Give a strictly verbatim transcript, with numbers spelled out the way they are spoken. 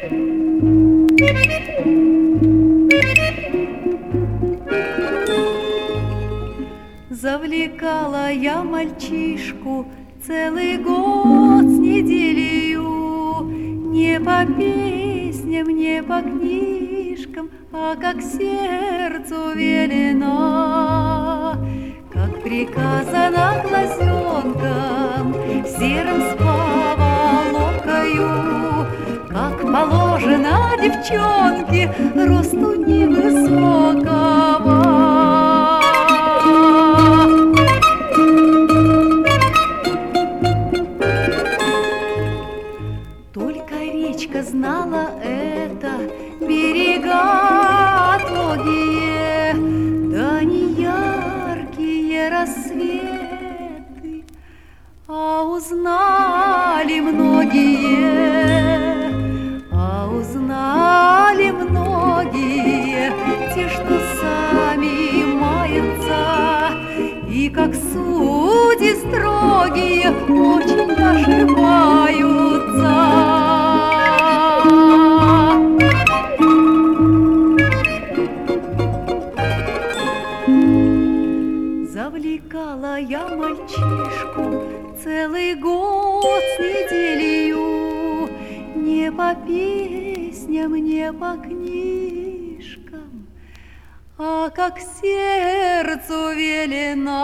Завлекала я мальчишку целый год с неделею, не по песням, не по книжкам, а как сердцу велено, как приказано глазенкам серым с поволокою, как положено девчонке росту невысокого. Знала это берега отлогие, да не яркие рассветы, а узнали многие, а узнали многие, те, что сами маятся, и как судьи строгие очень ошибаются. Завлекала я мальчишку целый год с неделею, не по песням, не по книжкам, а как сердцу велено.